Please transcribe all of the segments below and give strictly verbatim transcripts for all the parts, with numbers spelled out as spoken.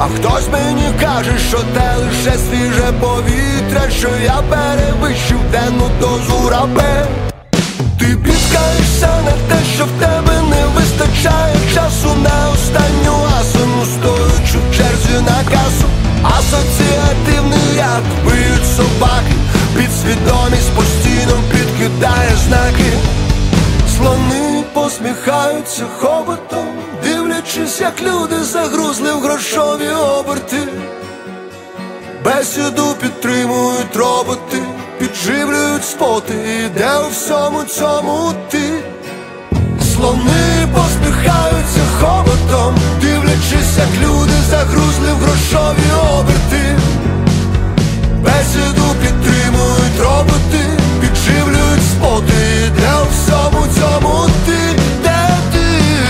хтось мені каже, що те лише свіже повітря, що я перевищив денну дозу рабе. Ти бідкаєшся на те, що в тебе не вистачає часу на останню асану, стоючи в черзі на касу. Асоціативний ряд б'ють собаки, підсвідомість постійно підкидає знаки. Слони посміхаються хоботом, дивлячись, як люди загрузли в грошові оберти. Бесіду підтримують роботи, підживлюють споти, і де у всьому цьому ти? Слони посміхаються хоботом, дивлячись, як люди загрузли в грошові оберти. Бесіду підтримують роботи, підживлюють споти, і де у всьому цьому ти? Де ти?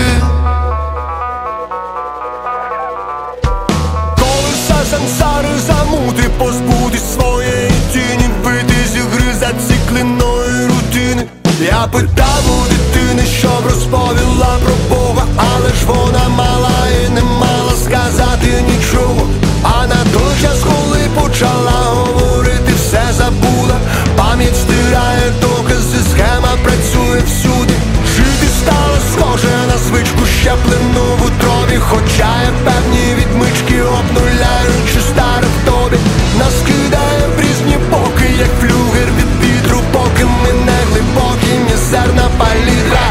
Колеса сансари замути, позбутись своєї тіні, вийти зі гри зацикленої рутини. Я питав у дитини, щоб розповіла про Бога, але ж вона мала і не мала сказати нічого. А на той час, коли почала говорити, все забула. Пам'ять стирає докази, схема працює всюди. Жити стало схоже на звичку, щеплену в утробі, хоча є певні відмички, обнуляючи старе в тобі. Нас кидає в різні боки, як флюгер від вітру, поки ми не глибокі, мізерна палітра.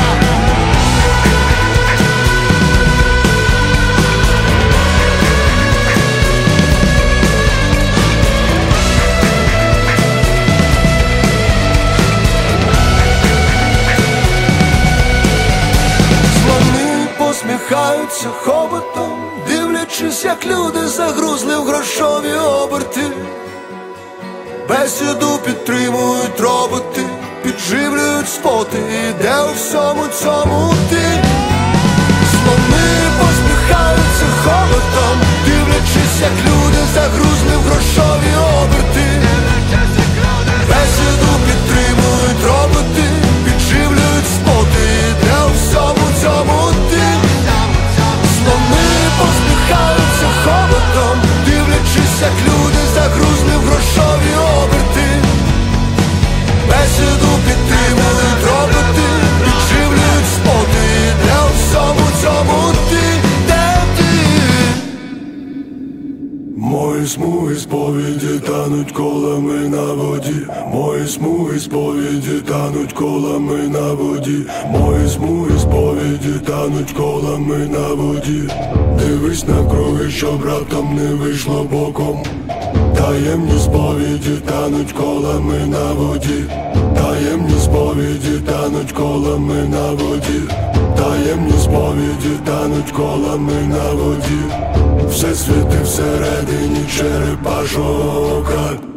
Посміхаються хоботом, дивлячись, як люди загрузли в грошові оберти. Бесіду підтримують роботи, підживлюють споти, і де у всьому цьому ти? Слони посміхаються хоботом, дивлячись, як люди загрузли в грошові оберти. Бесіду підтримують роботи, підживлюють споти, і де у всьому цьому ти? Слони посміхаються хоботом, дивлячись, як люди загрузли в грошові оберти. Бесіду підтримують роботи, підживлюють споти, і де у всьому цьому ти? Де ти? Мої смуги сповіді тануть колами на воді. Мої смуги сповіді тануть колами на воді. Мої смуги сповіді тануть колами на воді. Дивись навкруги, щоб раптом не вийшло боком. Таємні сповіді тануть колами на воді. Таємні сповіді тануть колами на воді. Таємні сповіді тануть колами на воді. Все світи всередині черепашого ока.